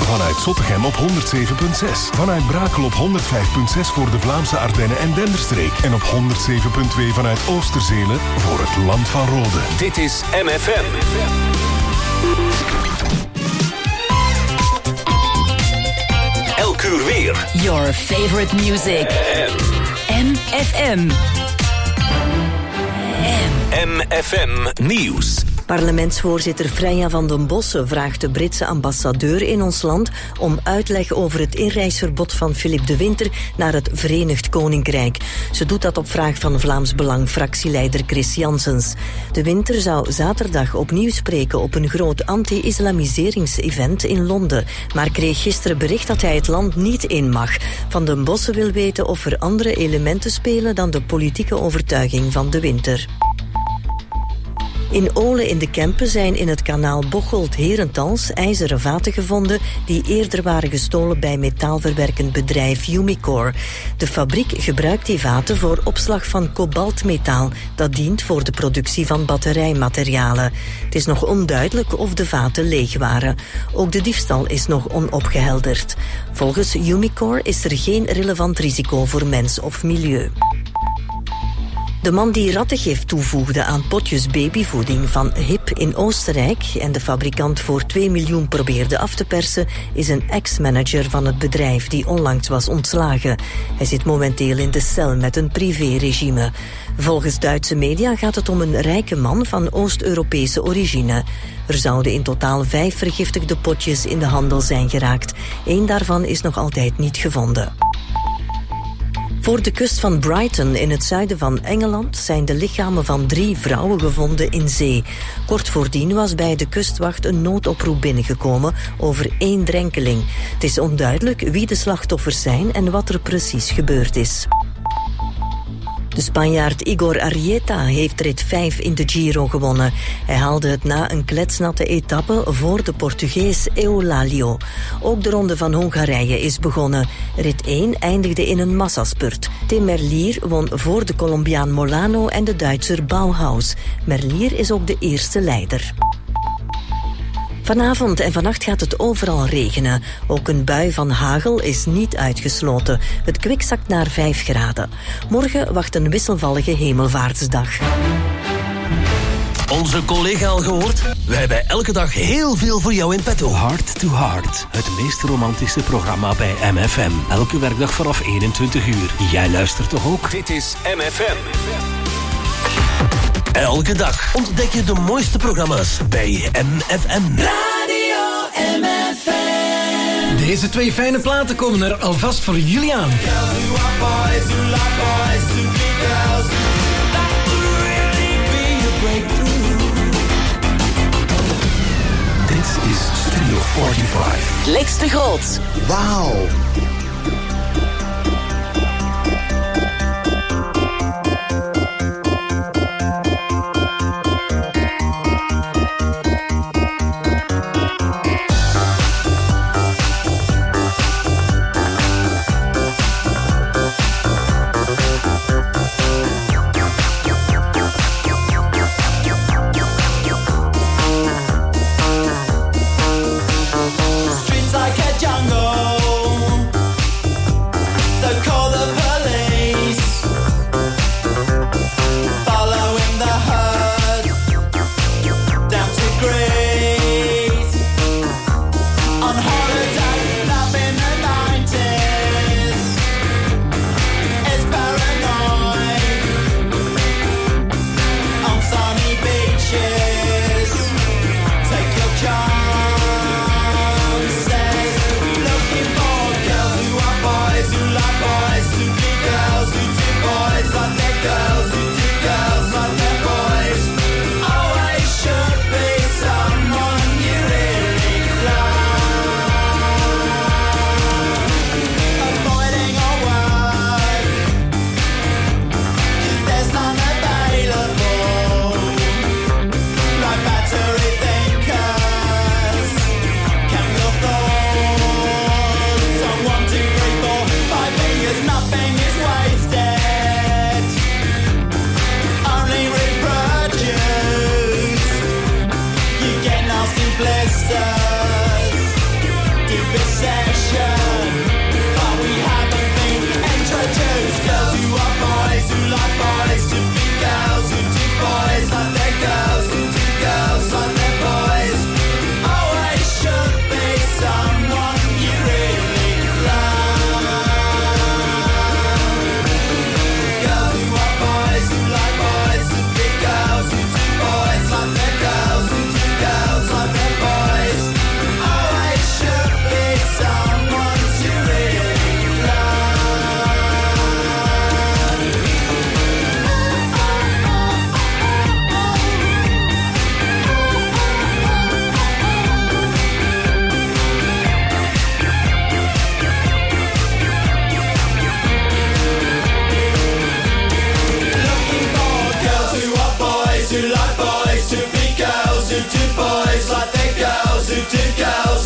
Vanuit Zottegem op 107.6. Vanuit Brakel op 105.6 voor de Vlaamse Ardennen en Denderstreek. En op 107.2 vanuit Oosterzele voor het Land van Rode. Dit is MFM. Elk uur weer. Your favorite music. MFM. MFM Nieuws. Parlementsvoorzitter Freya van den Bossen vraagt de Britse ambassadeur in ons land om uitleg over het inreisverbod van Philippe de Winter naar het Verenigd Koninkrijk. Ze doet dat op vraag van Vlaams Belang fractieleider Chris Janssens. De Winter zou zaterdag opnieuw spreken op een groot anti-islamiseringsevent in Londen, maar kreeg gisteren bericht dat hij het land niet in mag. Van den Bossen wil weten of er andere elementen spelen dan de politieke overtuiging van de Winter. In Olen in de Kempen zijn in het kanaal Bocholt-Herentals ijzeren vaten gevonden die eerder waren gestolen bij metaalverwerkend bedrijf Umicore. De fabriek gebruikt die vaten voor opslag van kobaltmetaal dat dient voor de productie van batterijmaterialen. Het is nog onduidelijk of de vaten leeg waren. Ook de diefstal is nog onopgehelderd. Volgens Umicore is er geen relevant risico voor mens of milieu. De man die rattengif toevoegde aan potjes babyvoeding van HIP in Oostenrijk en de fabrikant voor 2 miljoen probeerde af te persen, is een ex-manager van het bedrijf die onlangs was ontslagen. Hij zit momenteel in de cel met een privéregime. Volgens Duitse media gaat het om een rijke man van Oost-Europese origine. Er zouden in totaal 5 vergiftigde potjes in de handel zijn geraakt. 1 daarvan is nog altijd niet gevonden. Voor de kust van Brighton in het zuiden van Engeland zijn de lichamen van 3 vrouwen gevonden in zee. Kort voordien was bij de kustwacht een noodoproep binnengekomen over 1 drenkeling. Het is onduidelijk wie de slachtoffers zijn en wat er precies gebeurd is. De Spanjaard Igor Arrieta heeft rit 5 in de Giro gewonnen. Hij haalde het na een kletsnatte etappe voor de Portugees Eulalia. Ook de Ronde van Hongarije is begonnen. Rit 1 eindigde in een massaspurt. Tim Merlier won voor de Colombiaan Molano en de Duitser Bauhaus. Merlier is ook de eerste leider. Vanavond en vannacht gaat het overal regenen. Ook een bui van hagel is niet uitgesloten. Het kwik zakt naar 5 graden. Morgen wacht een wisselvallige hemelvaartsdag. Onze collega al gehoord? We hebben elke dag heel veel voor jou in petto. Heart to Heart, het meest romantische programma bij MFM. Elke werkdag vanaf 21 uur. Jij luistert toch ook? Dit is MFM. Elke dag ontdek je de mooiste programma's bij MFM. Radio MFM. Deze 2 fijne platen komen er alvast voor jullie aan. Dit is Studio 45. Lex de Groot. Wauw. Streets like a jungle.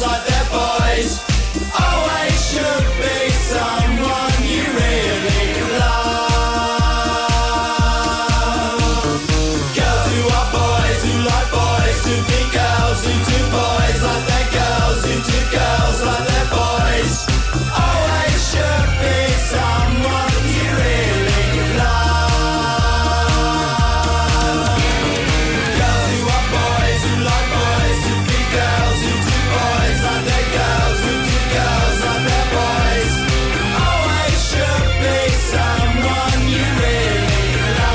like their boys. Always should be someone you really love. Girls who are boys, who like boys, who be girls, who do boys like their girls, who do girls like their boys. Always should be someone you really love. Girls who are boys, who like boys, who be girls, who do boys like their girls, who do girls like their boys. Always should be someone you really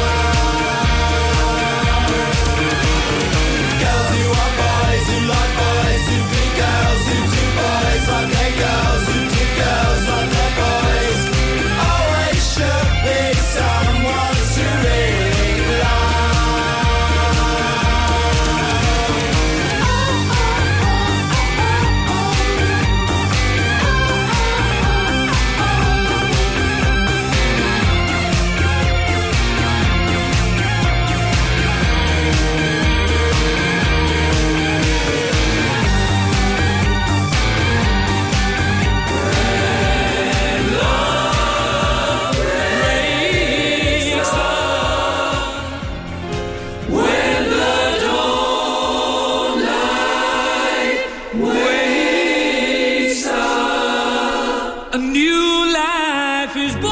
love. Girls who are boys, who like boys, who be girls, who do boys like their girls, who do girls like their boys. Always should be someone to really A new life is born.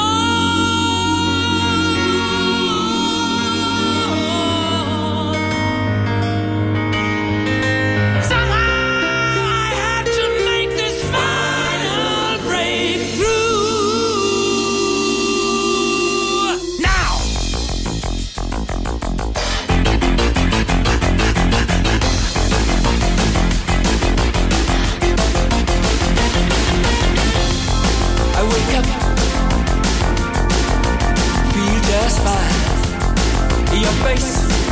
Somehow I had to make this final breakthrough. Now. I wake up, feel just fine. Your face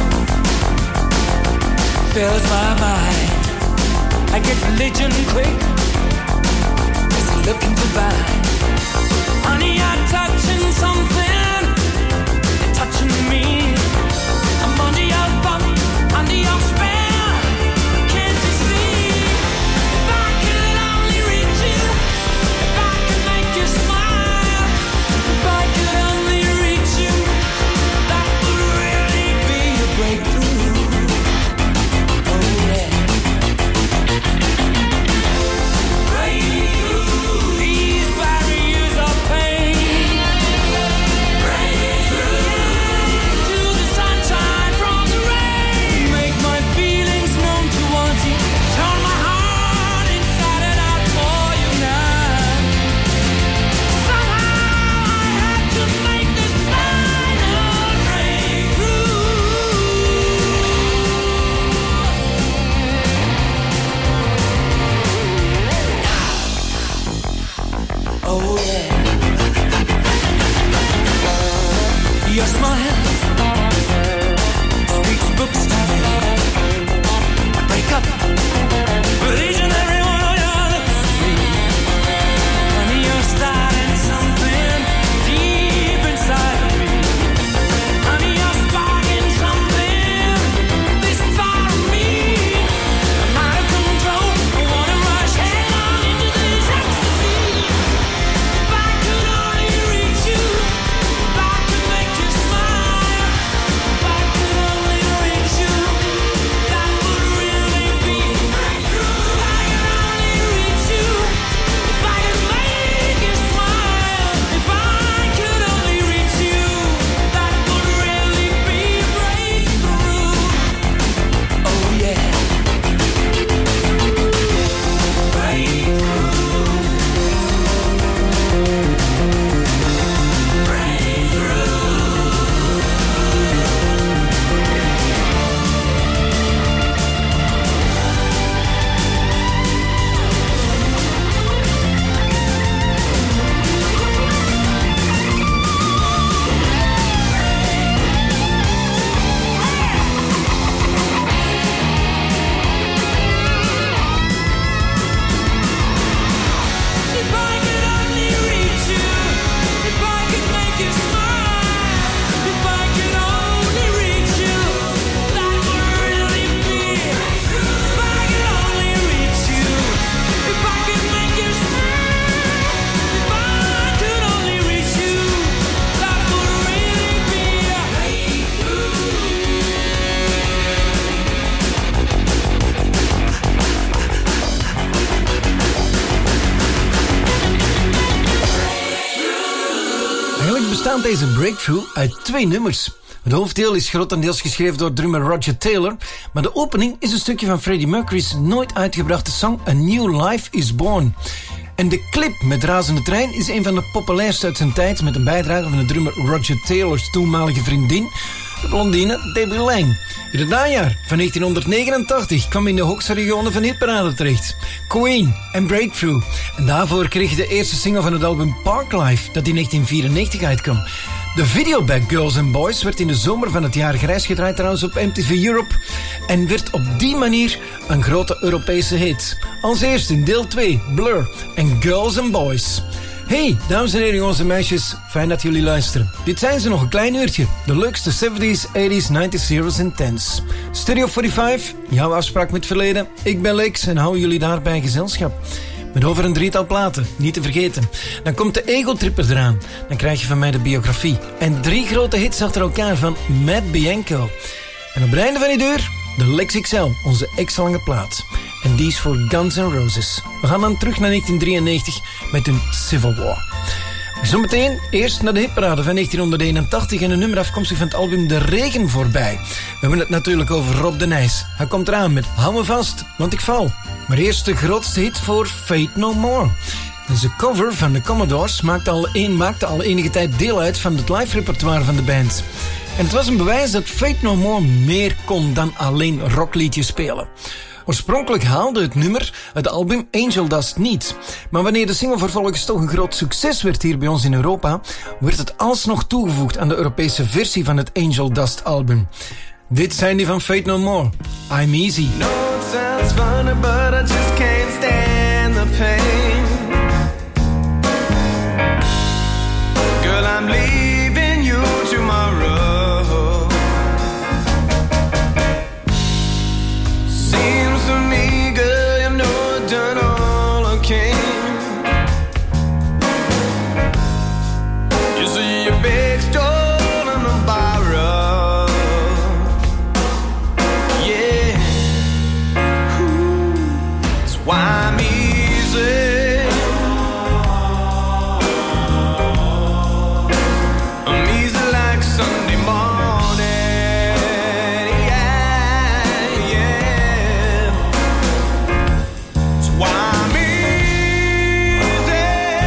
fills my mind. I get religion quick, it's looking divine. Honey, you're touching something, you're touching me. I'm under your thumb, under your spell. Can't you see? If I could only reach you, if I could make you smile, if I could only reach you, that would really be a breakthrough. Oh yeah. Breakthrough. These barriers of pain bestaat deze breakthrough uit 2 nummers. Het hoofddeel is grotendeels geschreven door drummer Roger Taylor, maar de opening is een stukje van Freddie Mercury's nooit uitgebrachte song A New Life is Born. En de clip met Razende Trein is een van de populairste uit zijn tijd, met een bijdrage van de drummer Roger Taylor's toenmalige vriendin, de blondine Debbie Lang. In het najaar van 1989 kwam in de hoogste regionen van hitparade terecht. Queen en Breakthrough. En daarvoor kreeg je de eerste single van het album Parklife, dat in 1994 uitkwam. De video bij Girls and Boys werd in de zomer van het jaar grijs gedraaid trouwens op MTV Europe en werd op die manier een grote Europese hit. Als eerste in deel 2 Blur en Girls and Boys. Hey, dames en heren, jongens en meisjes, fijn dat jullie luisteren. Dit zijn ze nog een klein uurtje. De leukste 70s, 80s, 90s, zeros en 10s. Studio 45, jouw afspraak met het verleden. Ik ben Lex en hou jullie daarbij gezelschap. Met over een 3-tal platen, niet te vergeten. Dan komt de Ego Tripper eraan. Dan krijg je van mij de biografie. En 3 grote hits achter elkaar van Matt Bianco. En op het einde van die deur, de Lex XL, onze extra lange plaat. En die is voor Guns N' Roses. We gaan dan terug naar 1993 met een Civil War. Zometeen eerst naar de hitparade van 1981 en een nummer afkomstig van het album De Regen voorbij. We hebben het natuurlijk over Rob de Nijs. Hij komt eraan met Hou me vast, want ik val. Maar eerst de grootste hit voor Fate No More. De cover van de Commodores maakte al enige tijd deel uit van het live repertoire van de band. En het was een bewijs dat Fate No More meer kon dan alleen rockliedjes spelen. Oorspronkelijk haalde het nummer het album Angel Dust niet. Maar wanneer de single vervolgens toch een groot succes werd hier bij ons in Europa, werd het alsnog toegevoegd aan de Europese versie van het Angel Dust album. Dit zijn die van Fate No More. I'm Easy. No, it sounds funny, but I just can't stand the pain. Girl, I'm leaving you tomorrow. Seems to me, girl, you know I've done all I can. You see your big stone on the borrow. Yeah. Ooh. It's why I'm easy. I'm easy like Sunday morning. Yeah, yeah. It's why I'm easy.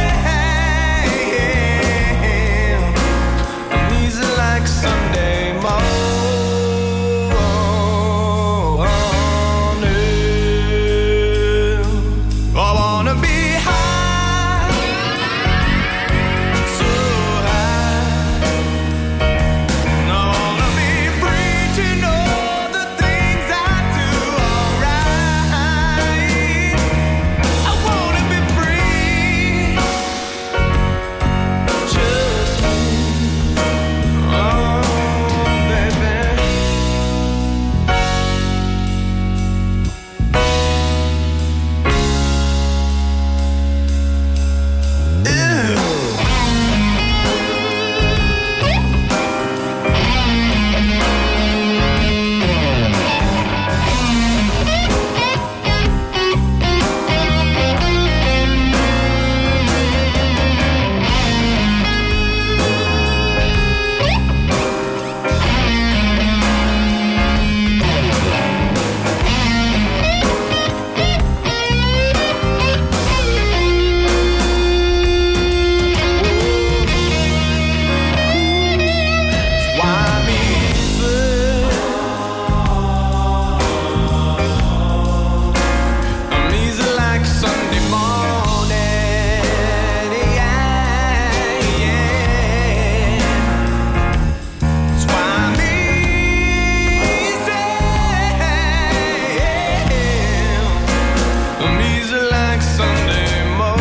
I'm easy like Sunday morning. I wanna be high, so high. I wanna be free to know the things I do alright. I wanna be free, just me. Oh, baby. Ew. Why I'm easy. I'm easy like Sunday morning. Yeah, yeah. That's why I'm easy. I'm easy like Sunday morning.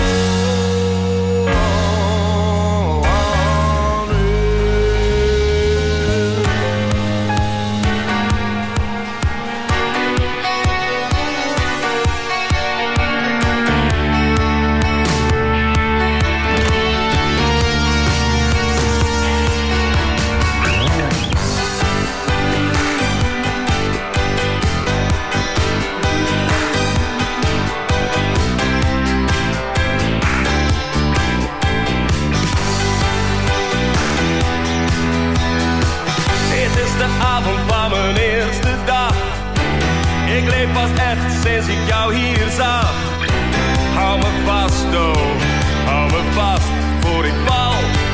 jou hier zag. Hou me vast, oh, hou me vast voor ik val.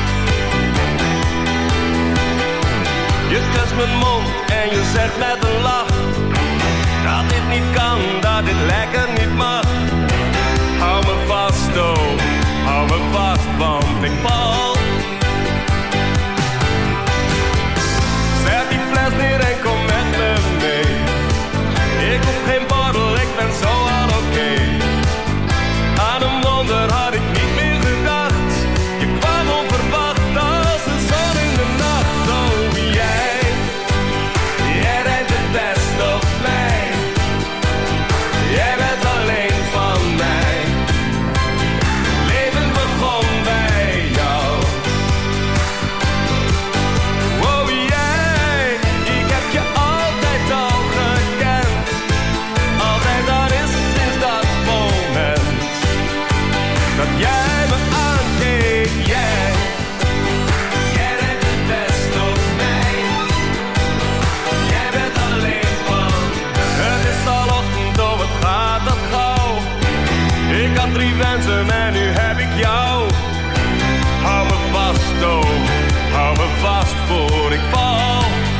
Je kust mijn mond en je zegt met een lach dat dit niet kan, dat dit lekker niet mag. Hou me vast, oh, hou me vast, want ik val. Zet die fles neer en kom met me mee. Ik hoef geen borrel, ik ben zo al oké. Aan een wonder had ik niet meer gedacht. Je kwam onverwacht als de zon in de nacht. Oh, jij rijdt het best op mij. Jij bent alleen van mij. Leven begon bij jou. Oh, ik heb je altijd al gekend. Altijd, dat is sinds dat moment dat jij me aankeek. Jij rijdt het best op mij. Jij bent alleen van. Het is al ochtend, oh wat gaat dat gauw. Ik had 3 wensen en nu heb ik jou. Hou me vast, oh, hou me vast voor ik val.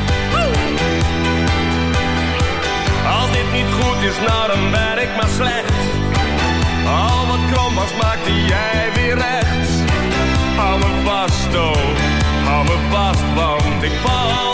Als dit niet goed is, nou dan ben ik maar slecht. Al wat krom was, maakte jij weer recht. Hou me vast, oh, hou me vast, want ik val.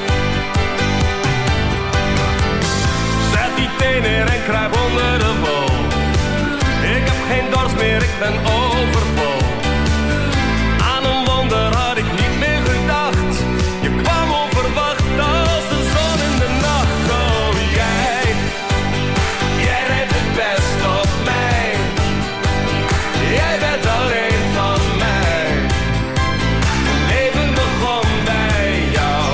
Zet die teen neer en kruip onder de wol. Ik heb geen dorst meer, ik ben overvol. Aan een wonder had ik niet meer gedacht. Je kwam onverwacht als de zon in de nacht. Oh, jij rijdt het best op mij. Jij bent alleen van mij. Leven begon bij jou.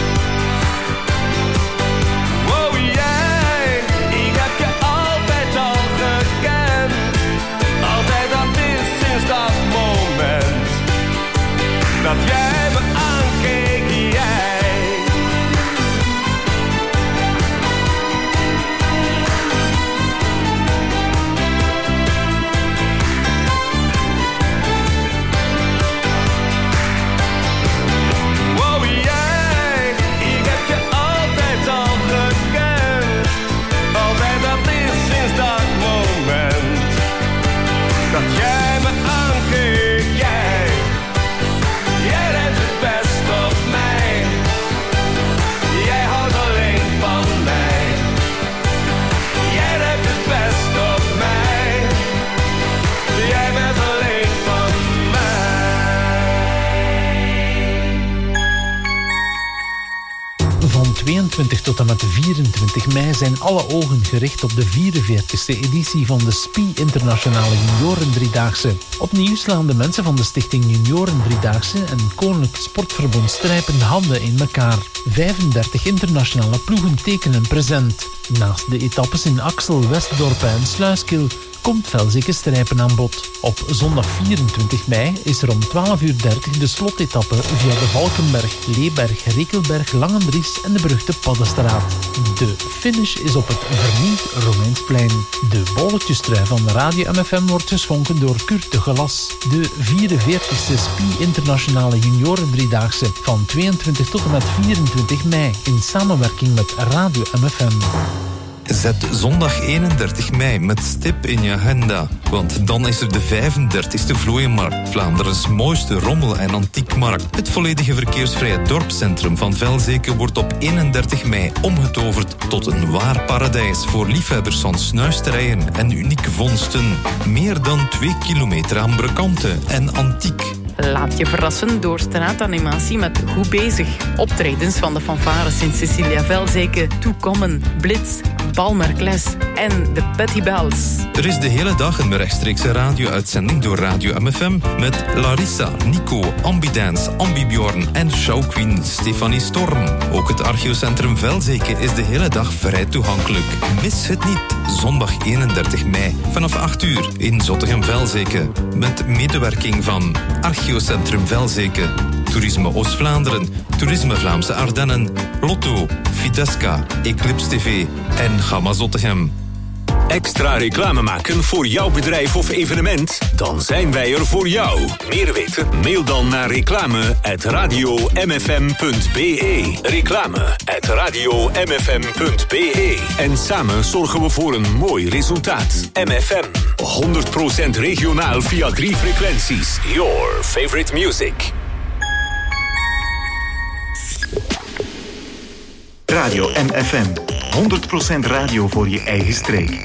Oh, ik heb je altijd al gekend. Altijd, dat is sinds dat moment dat jij me aankeek, Oh, ik heb je altijd al gekend. Altijd, dat is sinds dat moment dat jij me aankeek, Jij rijdt het best op mij. Jij houdt alleen van mij. Jij rijdt het best op mij. Jij bent alleen van mij. Van 22 tot en met 24 mei zijn alle ogen gericht op de 44e editie van de SPI Internationale Junioren Driedaagse. Opnieuw slaan de mensen van de Stichting Junioren Driedaagse en Koninklijk Sportverbond Strijpen handen in elkaar. 35 internationale ploegen tekenen present. Naast de etappes in Axel, Westdorpen en Sluiskil komt Velzeke Strijpen aan bod. Op zondag 24 mei is er om 12:30 de slotetappe via de Valkenberg, Leeberg, Rekelberg, Langendries en de beruchte Paddenstraat. De finish is op het vernieuwd Romeinsplein. De bolletjestrui van Radio MFM wordt geschonken door Kurt de Gelas. De 44e SPI Internationale Junioren Driedaagse van 22 tot en met 24 mei in samenwerking met Radio MFM. Zet zondag 31 mei met stip in je agenda. Want dan is er de 35e Vlooienmarkt. Vlaanderens mooiste rommel- en antiekmarkt. Het volledige verkeersvrije dorpscentrum van Velzeke wordt op 31 mei omgetoverd tot een waar paradijs voor liefhebbers van snuisterijen en unieke vondsten. Meer dan 2 kilometer aan brokanten en antiek. Laat je verrassen door straatanimatie met Goed Bezig. Optredens van de fanfares in Cecilia Velzeke, Toekommen, Blitz, Balmerkles en de Petty Bells. Er is de hele dag een rechtstreekse radio-uitzending door Radio MFM met Larissa, Nico, Ambidance, Ambibjorn en showqueen Stefanie Storm. Ook het archeocentrum Velzeke is de hele dag vrij toegankelijk. Mis het niet, zondag 31 mei vanaf 8 uur in Zottegem-Velzeke. Met medewerking van Archeocentrum Velzeke, Toerisme Oost-Vlaanderen, Toerisme Vlaamse Ardennen, Lotto, Fidesca, Eclipse TV en Gamma Zottegem. Extra reclame maken voor jouw bedrijf of evenement? Dan zijn wij er voor jou. Meer weten? Mail dan naar reclame@radiomfm.be. Reclame@radiomfm.be. En samen zorgen we voor een mooi resultaat. MFM. 100% regionaal via 3 frequenties. Your favorite music. Radio MFM. 100% radio voor je eigen streek.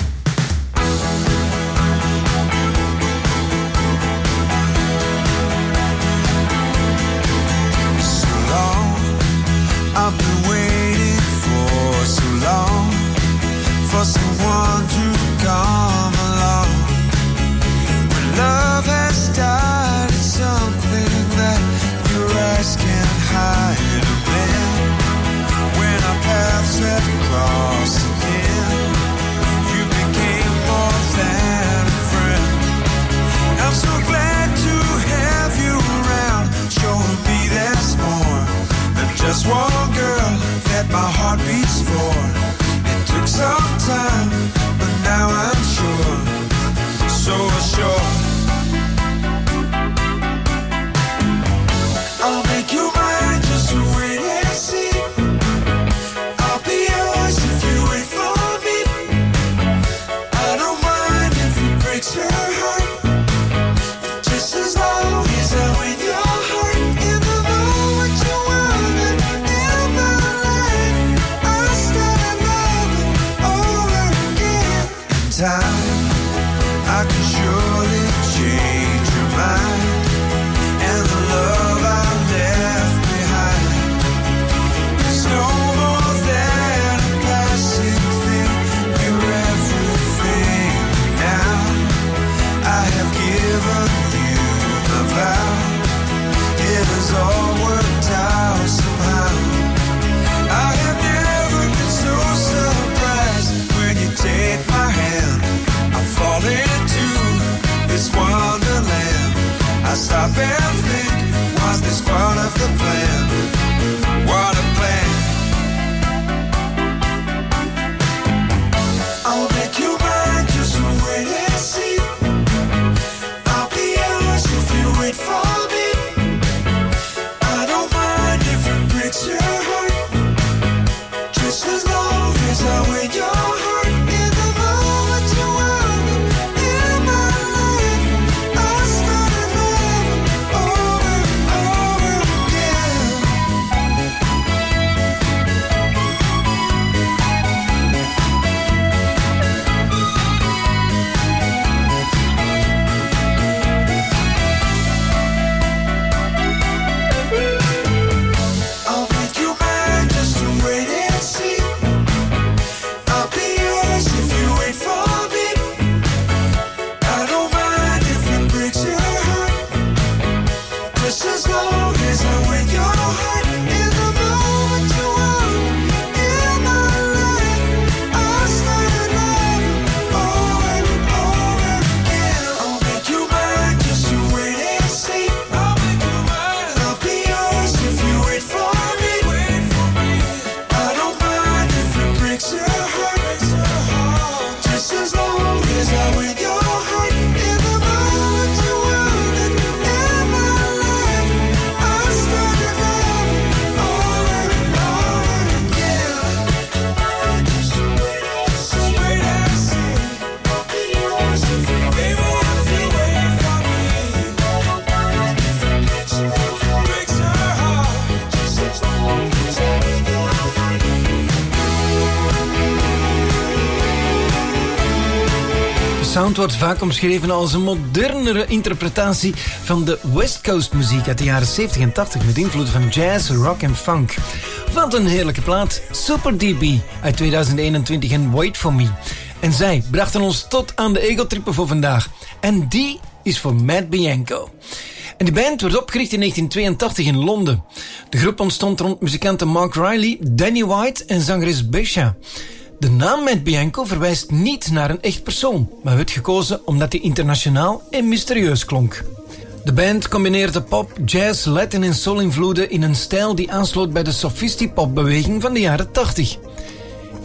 I've been waiting for so long for someone to come along. When love has died, it's something that your eyes can't hide. When our paths have crossed again, you became more than a friend. I'm so glad to have you around, showing me there's more than just one girl that my heart beats for. It took some time, but now I'm sure, so sure. I'll make you mine, just wait and see. I'll be yours if you wait for me. I don't mind if it breaks your heart, just as long as I win your heart. In the moment you want it in my life, I start loving over again. In time, I can surely change your mind, and the love I left behind is no more than a passing thing. You're everything now. I have given you my vow. It has all worked out somehow. I have never been so surprised when you take my hand. I fall into this wonderland. I stop and think, was this part of the plan? What a plan. I'll make you mine, just wait and see. I'll be yours if you wait for me. I don't mind if it breaks your heart, just as long as I win your heart. In the moment you want it in my life, I started loving over and over again. I'll make you mine, just wait and see. I'll be yours if you wait for me. I don't mind if it breaks your heart, just as long as I win your heart. In the moment you want in my life, I started loving over and over again. I'll make you mine, just wait and see. I'll make you mine. I'll be yours if you wait for me. I don't mind if it breaks your heart, just as long as I win your heart. In the moment you want it in my life, I started loving over and over again. Just wait and see. I'll be yours if you wait for me. If it breaks your heart, just as long as I win your heart. De sound wordt vaak omschreven als een modernere interpretatie van de West Coast muziek uit de jaren 70 en 80 met invloed van jazz, rock en funk. Wat een heerlijke plaat. Super DB uit 2021 en Wait For Me. En zij brachten ons tot aan de egotrippen voor vandaag. En die is voor Matt Bianco. En de band werd opgericht in 1982 in Londen. De groep ontstond rond muzikanten Mark Riley, Danny White en zangeres Besha. De naam Matt Bianco verwijst niet naar een echt persoon, maar werd gekozen omdat hij internationaal en mysterieus klonk. De band combineerde pop, jazz, Latin en soul-invloeden in een stijl die aansloot bij de sophisti-popbeweging van de jaren 80. In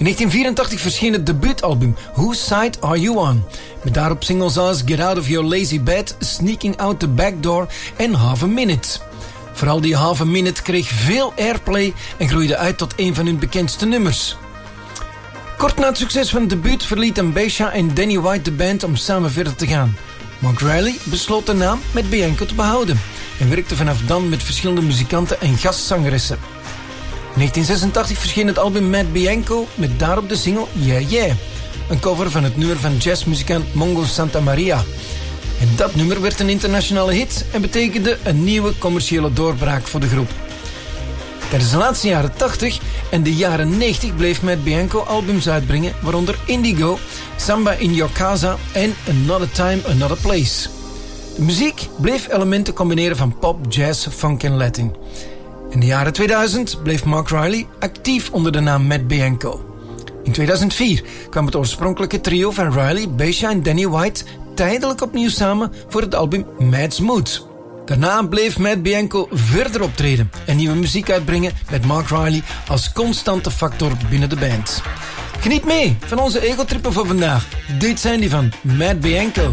In 1984 verscheen het debuutalbum Whose Side Are You On? Met daarop singles als Get Out of Your Lazy Bed, Sneaking Out the Back Door en Half a Minute. Vooral die Half a Minute kreeg veel airplay en groeide uit tot een van hun bekendste nummers. Kort na het succes van het debuut verlieten Beja en Danny White de band om samen verder te gaan. Mark Riley besloot de naam Matt Bianco te behouden en werkte vanaf dan met verschillende muzikanten en gastzangeressen. In 1986 verscheen het album Matt Bianco met daarop de single Yeah Yeah, een cover van het nummer van jazzmuzikant Mongo Santa Maria. En dat nummer werd een internationale hit en betekende een nieuwe commerciële doorbraak voor de groep. Tijdens de laatste jaren 80 en de jaren 90 bleef Matt Bianco albums uitbrengen, waaronder Indigo, Samba in Your Casa en Another Time, Another Place. De muziek bleef elementen combineren van pop, jazz, funk en Latin. In de jaren 2000 bleef Mark Riley actief onder de naam Matt Bianco. In 2004 kwam het oorspronkelijke trio van Riley, Beja en Danny White tijdelijk opnieuw samen voor het album Matt's Mood. Daarna bleef Matt Bianco verder optreden en nieuwe muziek uitbrengen met Mark Riley als constante factor binnen de band. Geniet mee van onze egotrippen voor vandaag. Dit zijn die van Matt Bianco.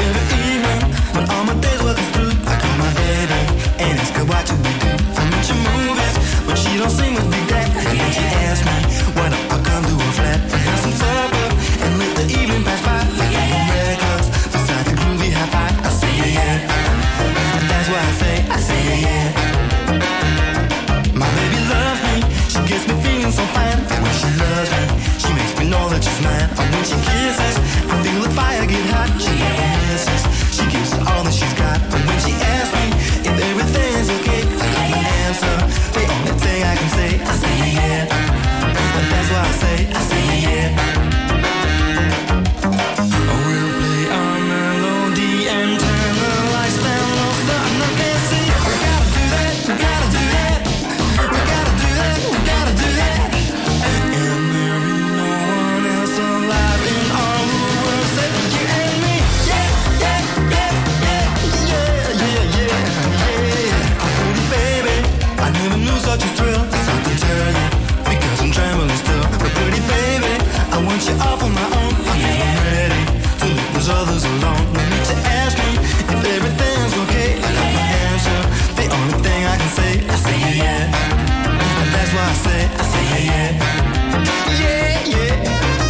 That's why I say yeah. My baby loves me, she gets me feeling so fine. When she loves me, she makes me know that she's mine. And when she kisses, I feel the fire get hot. She never misses, she gives it all that she's got. And when she asks me if everything's okay, I got my answer. The only thing I can say, I say yeah. And that's why I say yeah. We'll play our melody and turn the lights down low so I can't see. We gotta do that, we gotta do that. We gotta do that, we gotta do that. And there be no one else alive in all the world except you and me. Yeah, yeah, yeah, yeah, yeah, yeah, yeah, yeah. Oh, pretty baby, I never knew such a thrill. It's hard to tell you because I'm trembling still. But pretty baby, I want you all for my own. I'm never ready to leave those others alone. No need to ask me if everything's okay. I got my answer. The only thing I can say, I say yeah. And that's why I say yeah. Yeah, yeah.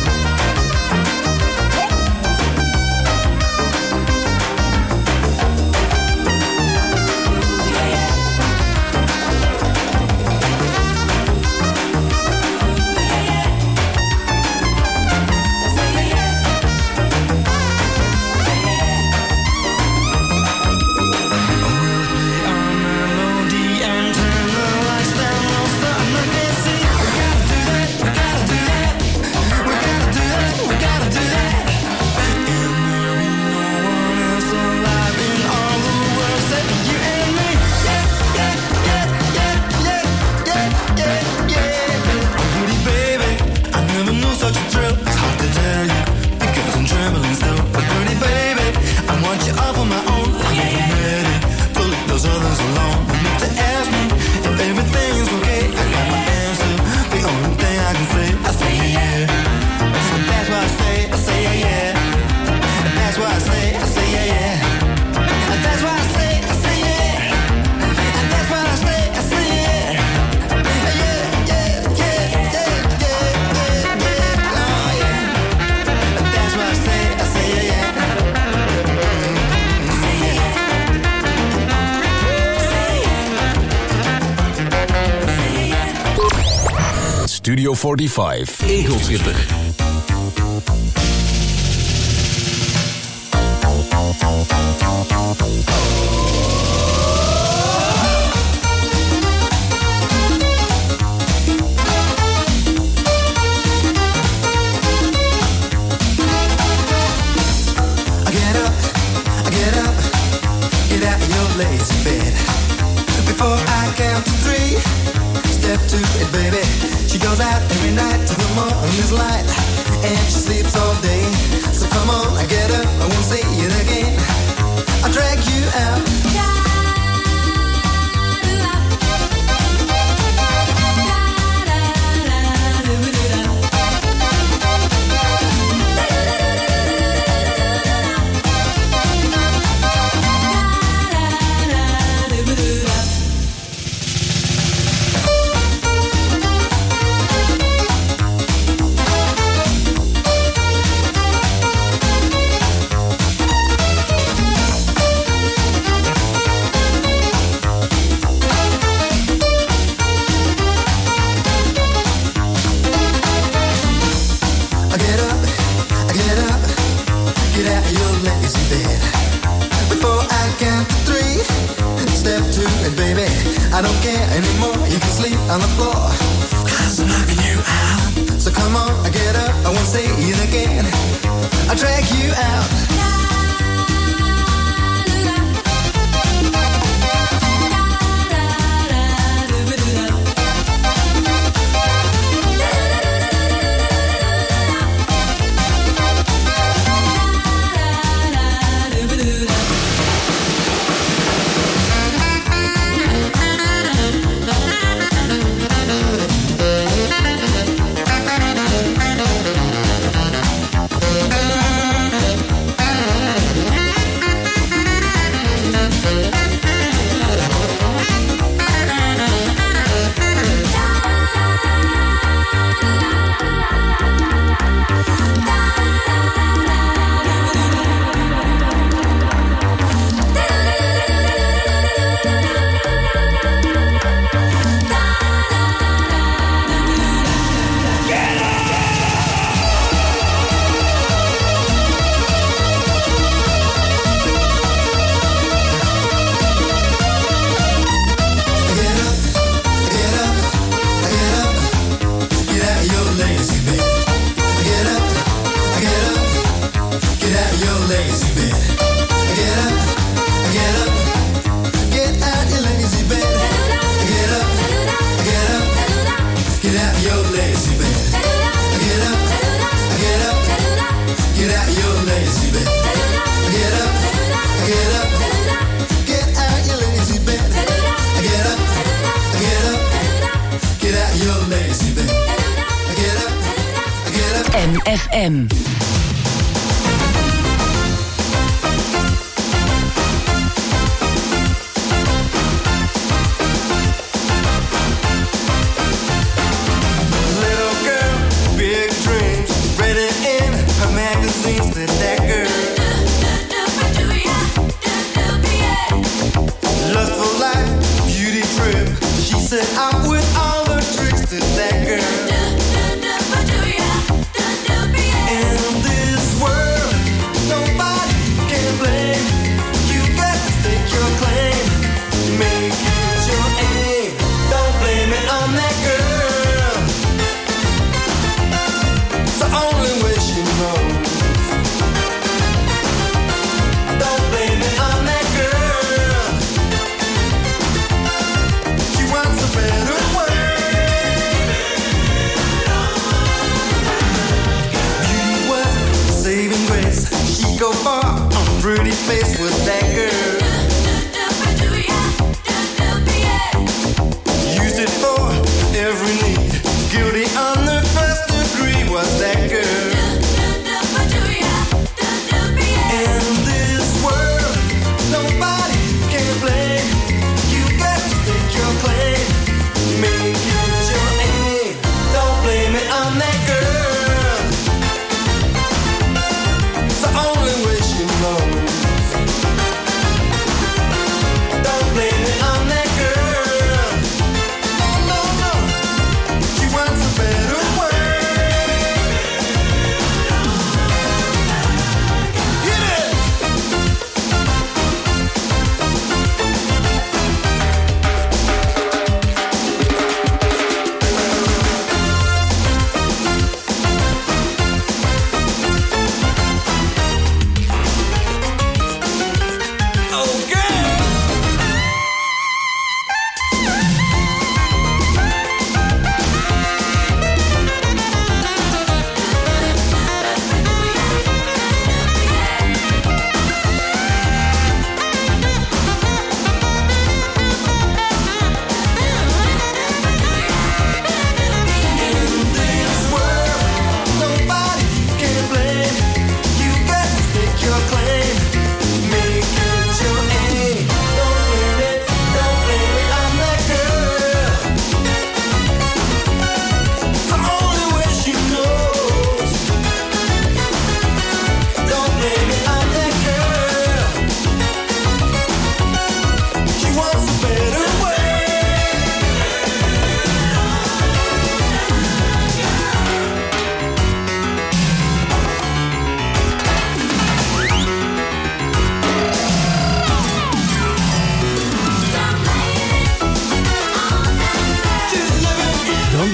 Such a thrill, it's hard to tell you because I'm trembling still. But pretty baby, I want you all for my own. I'm never ready to leave those others alone. You need to ask me if everything's okay. I got my answer. The only thing I can say, I say yeah. And that's why I say yeah. And that's why I say yeah. And that's why I say yeah. And that's why I say yeah. Yeah, yeah, yeah, yeah, yeah. Studio 45. Egeltripper. Lazy bed. Before I count to three, step to it, baby. She goes out every night till the morning's light, and she sleeps all day. So come on, I get up, I won't say it again. I'll drag you out. count to 3. Step 2, and baby, I don't care anymore. You can sleep on the floor, 'cause I'm knocking you out. So come on, get up, I won't say it again. I'll drag you out. MFM.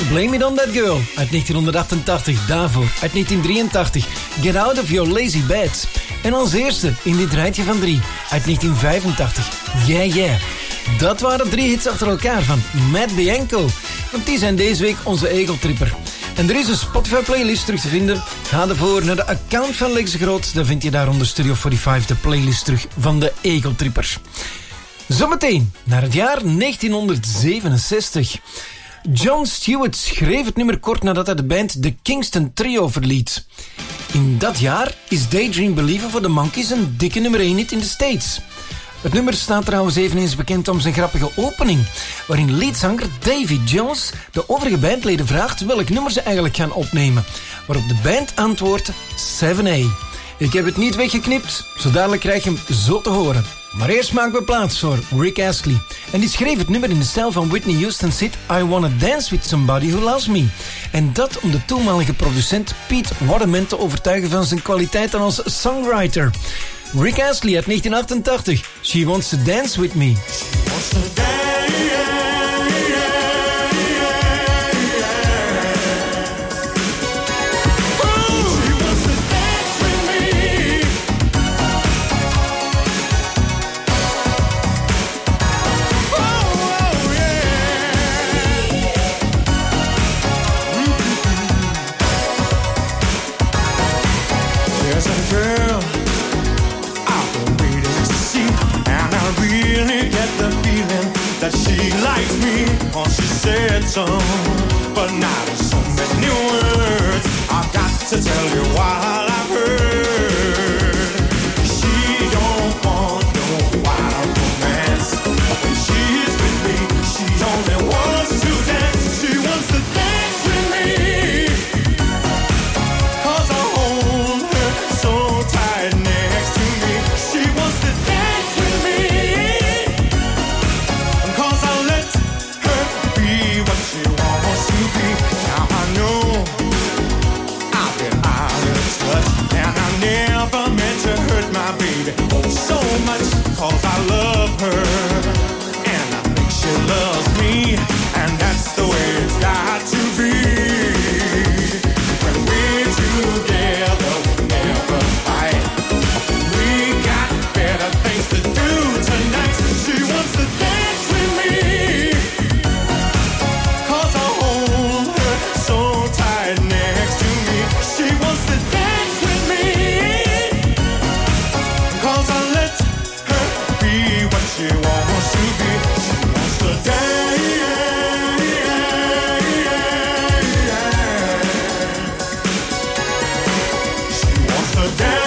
Blame It On That Girl uit 1988. Daarvoor uit 1983 Get Out of Your Lazy Bed. En als eerste in dit rijtje van 3 uit 1985 Yeah Yeah. Dat waren 3 hits achter elkaar van Matt Bianco. Want die zijn deze week onze egeltripper. En er is een Spotify-playlist terug te vinden. Ga ervoor naar de account van Lex de Groot. Dan vind je daar onder Studio 45 de playlist terug van de egeltrippers. Zometeen naar het jaar 1967. John Stewart schreef het nummer kort nadat hij de band The Kingston Trio verliet. In dat jaar is Daydream Believer voor de Monkees een dikke nummer 1 hit in de States. Het nummer staat trouwens eveneens bekend om zijn grappige opening, waarin leadzanger Davy Jones de overige bandleden vraagt welk nummer ze eigenlijk gaan opnemen, waarop de band antwoordt 7A. Ik heb het niet weggeknipt, zo dadelijk krijg je hem zo te horen. Maar eerst maken we plaats voor Rick Astley. En die schreef het nummer in de stijl van Whitney Houston's hit I Wanna Dance With Somebody Who Loves Me. En dat om de toenmalige producent Pete Waterman te overtuigen van zijn kwaliteiten als songwriter. Rick Astley uit 1988. She Wants to Dance With Me. That she likes me, or she said so, but not in so many words. I've got to tell you while I've heard she don't want no wild romance. When she's with me, she only wants to dance. She wants to dance with me, 'cause I hold her so tight next to me. She wants to dance with me, she wants to be. Now I know I've been out of touch, and I never meant to hurt my baby oh so much, 'cause I love her and I think she loves me, and that's the way it's got to be. When we're together we never fight. We got better things to do tonight. She wants to dance with me, next to me. She wants to dance with me, 'cause I let her be what she wants to be. She wants to dance. She wants to dance.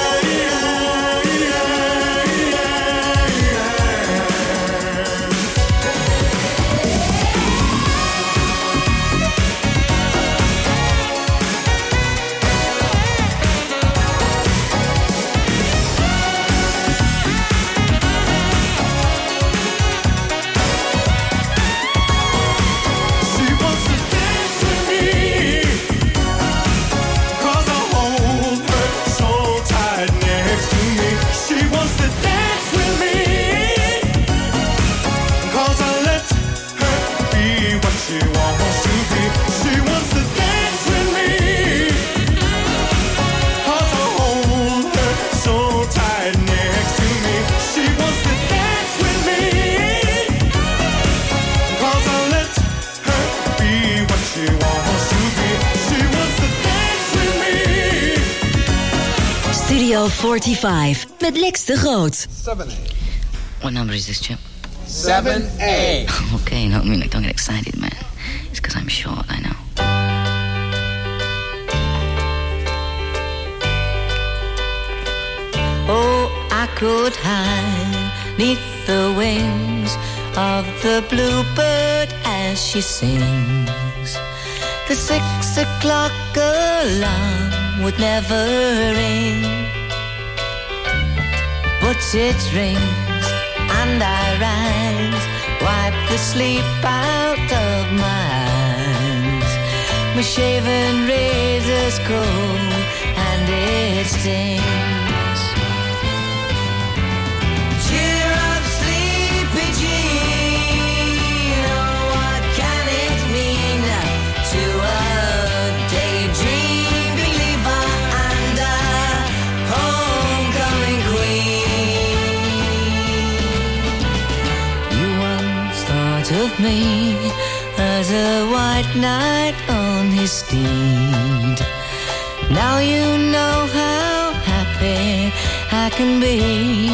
Studio 45 met Lex de Groot. 7A. What number is this, Chip? 7A. Okay, no, I mean, like, don't get excited, man. It's because I'm short, I know. Oh, I could hide neath the wings of the bluebird as she sings. The 6 o'clock alarm would never ring, but it rings and I rise, wipe the sleep out of my eyes. My shaven razor's cold and it stings. Cheer up, sleepy Jean, oh, what can it mean to with me as a white knight on his steed. Now you know how happy I can be.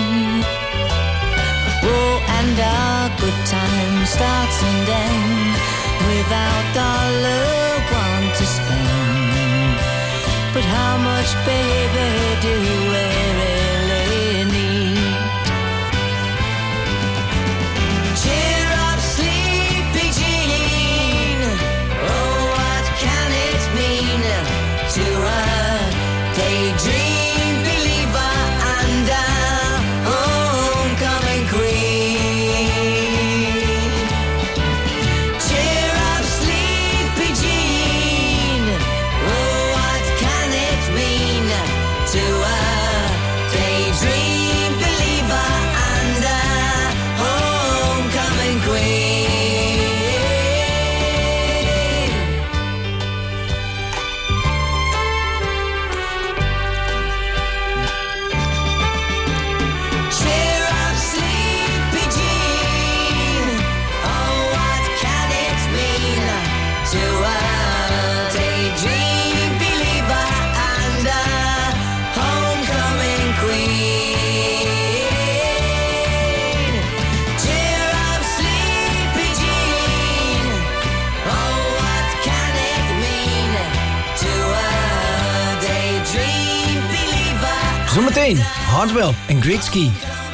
Oh, and our good time starts and ends without dollar one to spend. But how much, baby, do we really need? Cheer up, sleepy Jean. Oh, what can it mean to a daydream believer and a homecoming queen? Cheer up, sleepy Jean. Oh, what can it mean to a daydream believer and a homecoming queen? Cheer up, sleepy Jean. Oh, what can it mean to a daydream believer and a homecoming queen? Cheer up, sleepy Jean. Oh, what can it mean to a daydream believer? Zometeen Hardwell en Great Ski.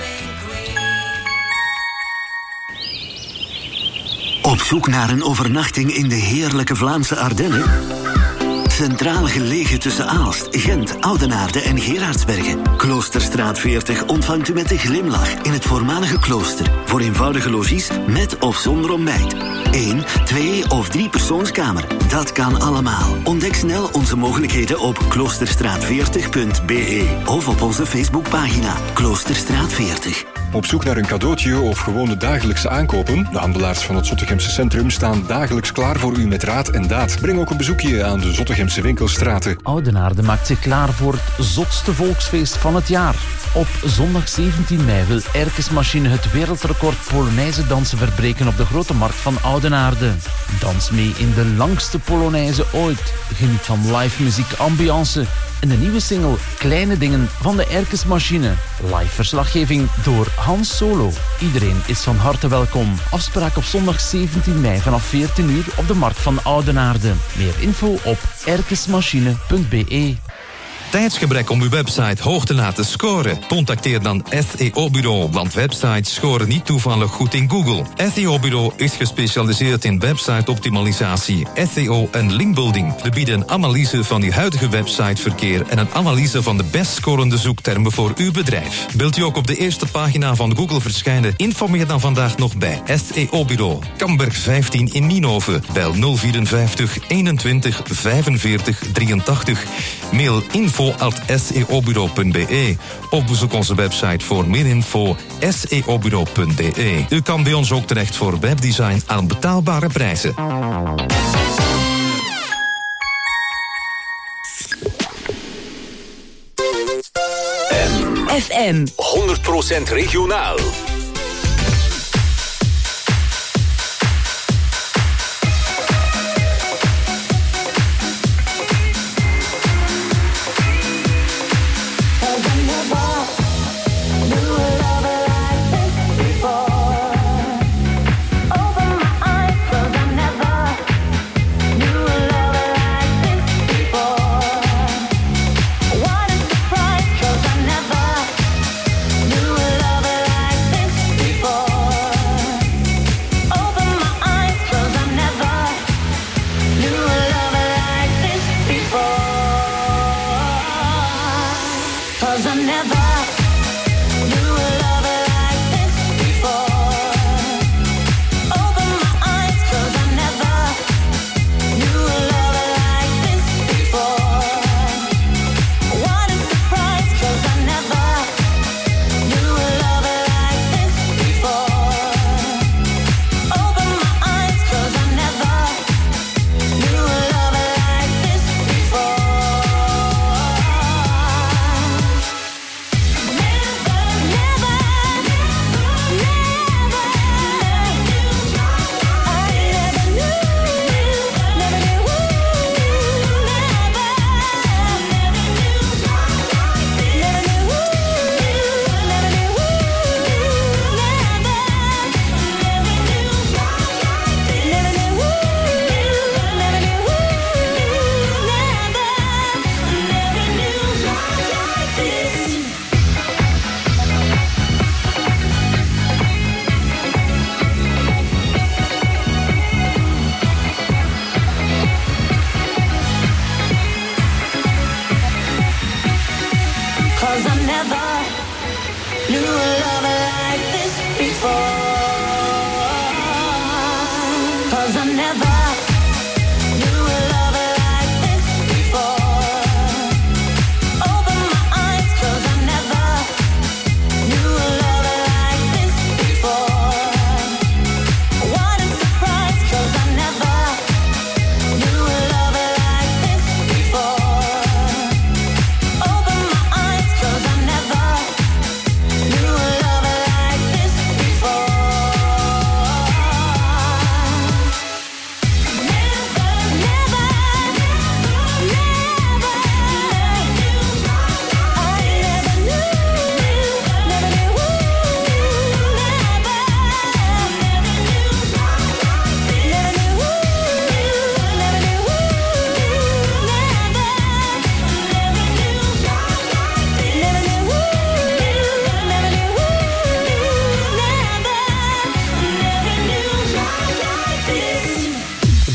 Op zoek naar een overnachting in de heerlijke Vlaamse Ardennen? Centraal gelegen tussen Aalst, Gent, Oudenaarde en Gerardsbergen. Kloosterstraat 40 ontvangt u met een glimlach in het voormalige klooster. Voor eenvoudige logies met of zonder ontbijt. 1, 2 of 3 persoonskamer. Dat kan allemaal. Ontdek snel onze mogelijkheden op kloosterstraat40.be of op onze Facebookpagina Kloosterstraat 40. Op zoek naar een cadeautje of gewone dagelijkse aankopen? De handelaars van het Zottegemse centrum staan dagelijks klaar voor u met raad en daad. Breng ook een bezoekje aan de Zottegemse winkelstraten. Oudenaarde maakt zich klaar voor het zotste volksfeest van het jaar. Op zondag 17 mei wil Erkesmachine het wereldrecord Polonaise dansen verbreken op de Grote Markt van Oudenaarde. Dans mee in de langste Polonaise ooit. Geniet van live muziek, ambiance en de nieuwe single Kleine Dingen van de Erkesmachine. Live verslaggeving door Hans Solo. Iedereen is van harte welkom. Afspraak op zondag 17 mei vanaf 14 uur op de Markt van Oudenaarde. Meer info op erkesmachine.be. Tijdsgebrek om uw website hoog te laten scoren? Contacteer dan SEO-bureau, want websites scoren niet toevallig goed in Google. SEO-bureau is gespecialiseerd in website-optimalisatie, SEO en linkbuilding. We bieden een analyse van uw huidige websiteverkeer en een analyse van de best scorende zoektermen voor uw bedrijf. Wilt u ook op de eerste pagina van Google verschijnen? Informeer dan vandaag nog bij SEO-bureau. Kamberg 15 in Nienhoven. Bel 054 21 45 83. Mail info@seobureau.be of bezoek onze website voor meer info seobureau.be. U kan bij ons ook terecht voor webdesign aan betaalbare prijzen. FM 100% regionaal. What a surprise, 'cause I never knew a lover like this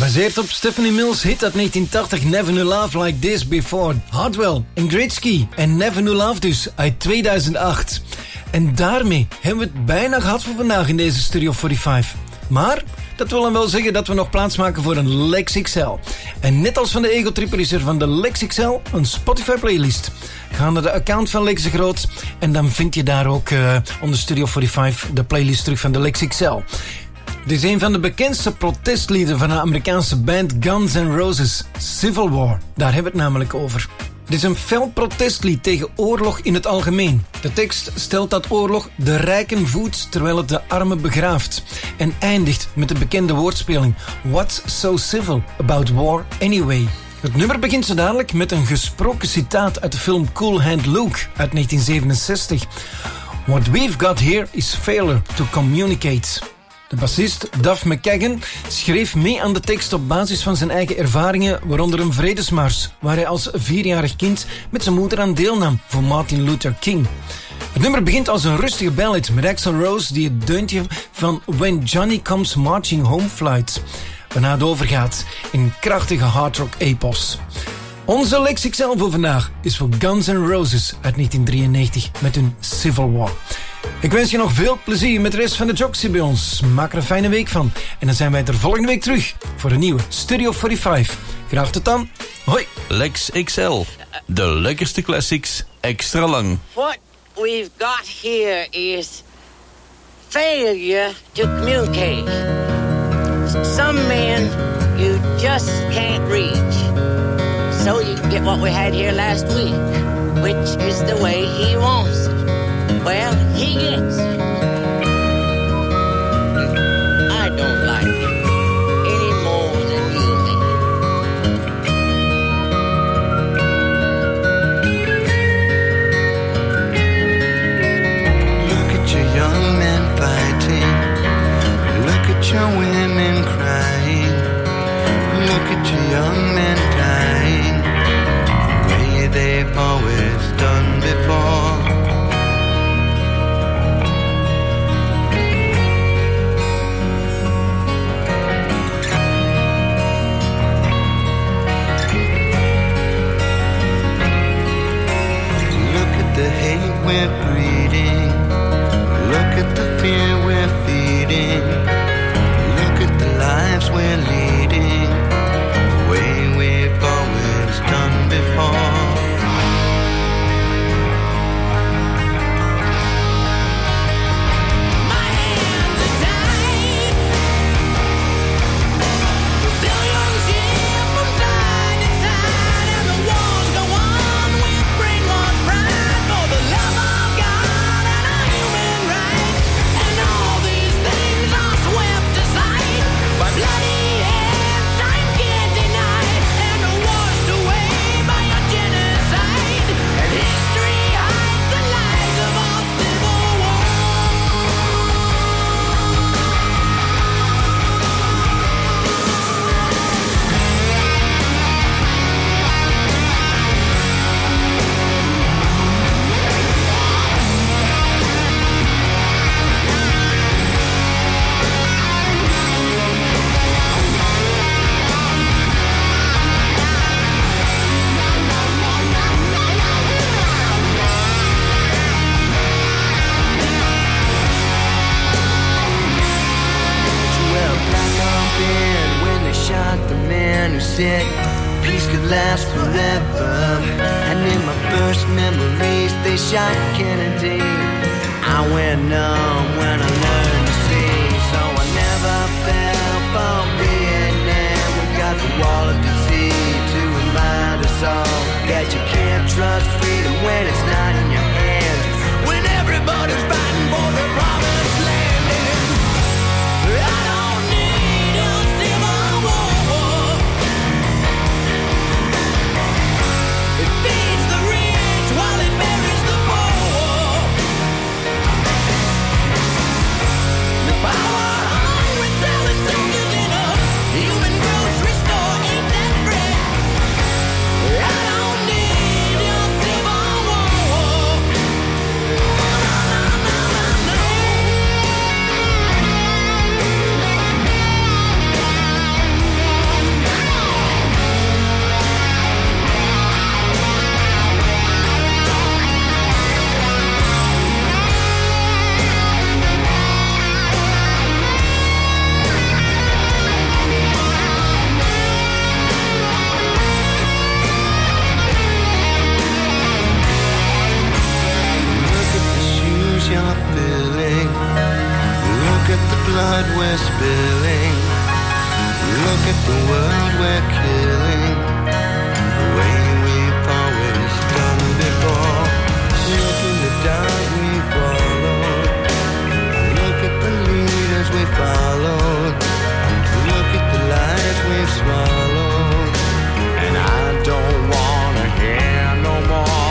Gebaseerd op Stephanie Mills' hit uit 1980 Never Knew Love Like This Before. Hardwell en Gretzky en Never Knew Love dus uit 2008. En daarmee hebben we het bijna gehad voor vandaag in deze Studio 45. Maar dat wil dan wel zeggen dat we nog plaats maken voor een Lex XL. En net als van de Ego Tripper is er van de Lex XL een Spotify playlist. Ga naar de account van Lex de Groot en dan vind je daar ook onder Studio 45 de playlist terug van de Lex XL. Dit is een van de bekendste protestliederen van de Amerikaanse band Guns N' Roses, Civil War. Daar hebben we het namelijk over. Het is een fel protestlied tegen oorlog in het algemeen. De tekst stelt dat oorlog de rijken voedt terwijl het de armen begraaft. En eindigt met de bekende woordspeling What's so civil about war anyway? Het nummer begint zo dadelijk met een gesproken citaat uit de film Cool Hand Luke uit 1967. What we've got here is failure to communicate. De bassist Duff McKagan schreef mee aan de tekst op basis van zijn eigen ervaringen, waaronder een vredesmars, waar hij als 4-jarig kind met zijn moeder aan deelnam voor Martin Luther King. Het nummer begint als een rustige ballad met Axl Rose die het deuntje van When Johnny Comes Marching Home fluit, waarna het overgaat in krachtige hardrock epos. Onze Lex XL voor vandaag is voor Guns N' Roses uit 1993 met hun Civil War. Ik wens je nog veel plezier met de rest van de jocks bij ons. Maak er een fijne week van. En dan zijn wij er volgende week terug voor een nieuwe Studio 45. Graag tot dan. Hoi. Lex XL. De lekkerste classics extra lang. What we've got here is failure to communicate. Some men you just can't reach. So you get what we had here last week, which is the way he wants it. Well, he gets it. I don't like it any more than you do. Look at your young men fighting. Look at your women crying. Look at your young men dying the way they've always done before. The hate we're breeding. Look at the fear we're feeding. Look at the lives we're leading, the way we've always done before. Said peace could last forever. And in my first memories they shot Kennedy. I went numb when I learned to see. So I never fell for Vietnam. We got the wall of disease to remind us all that you can't trust freedom when it's not in your hands. When everybody's fighting for the promised land. I don't need a civil war. It feeds the rich while it buries the poor. blood we're spilling. Look at the world we're killing. The way we've always done before. Look in the dark we followed. Look at the leaders we followed. Look at the lies we've swallowed. And I don't wanna hear no more.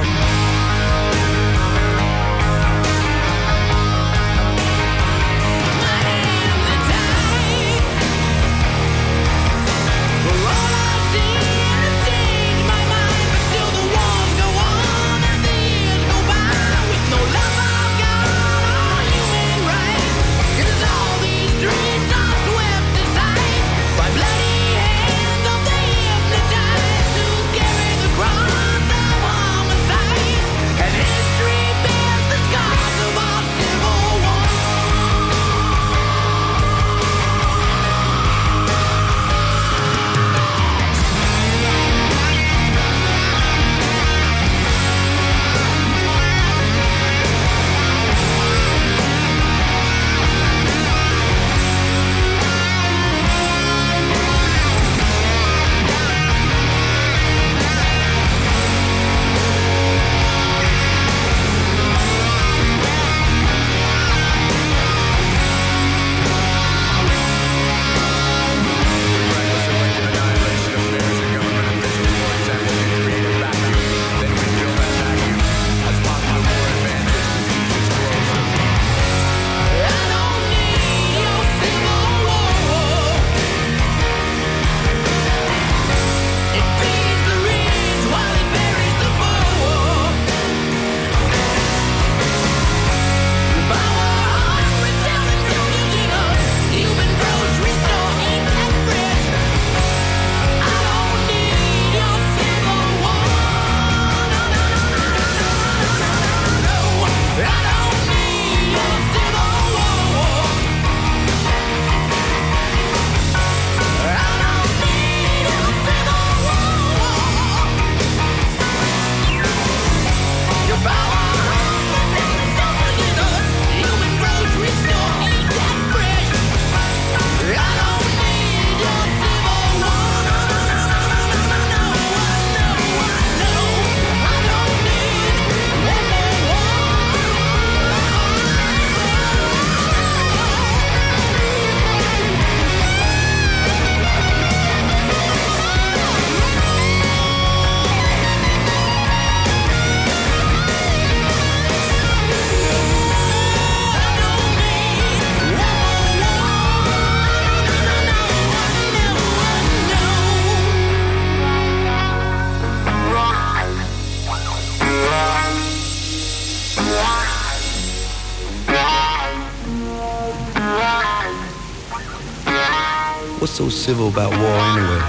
What's so civil about war anyway?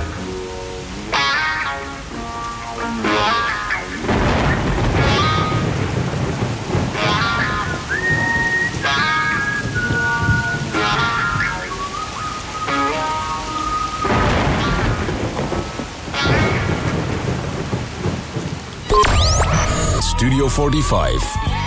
Studio 45.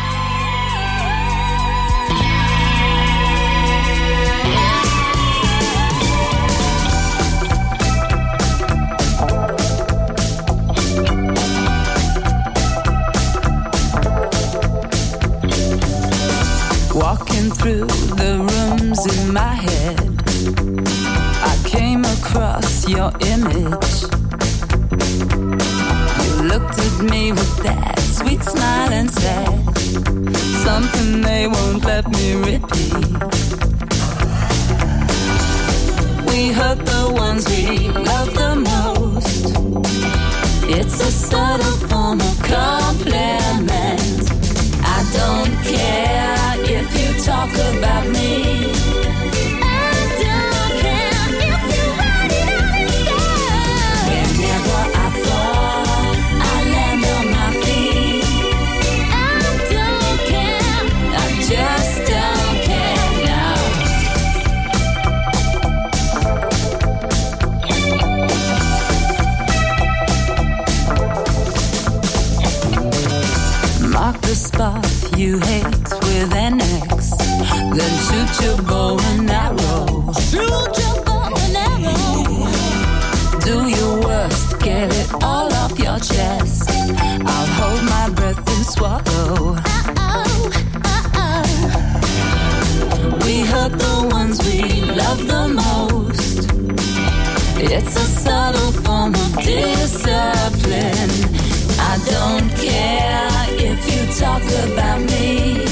Walking through the rooms in my head, I came across your image. You looked at me with that sweet smile and said something they won't let me repeat. We hurt the ones we love the most. It's a subtle form of compliment. I don't care if you talk about me. I don't care if you write it on instead. Whenever I fall, I land on my feet. I don't care, I just don't care. then shoot your bow and arrow. Shoot your bow and arrow. Do your worst, get it all off your chest. I'll hold my breath and swallow. We hurt the ones we love the most. It's a subtle form of discipline. I don't care if you talk about me.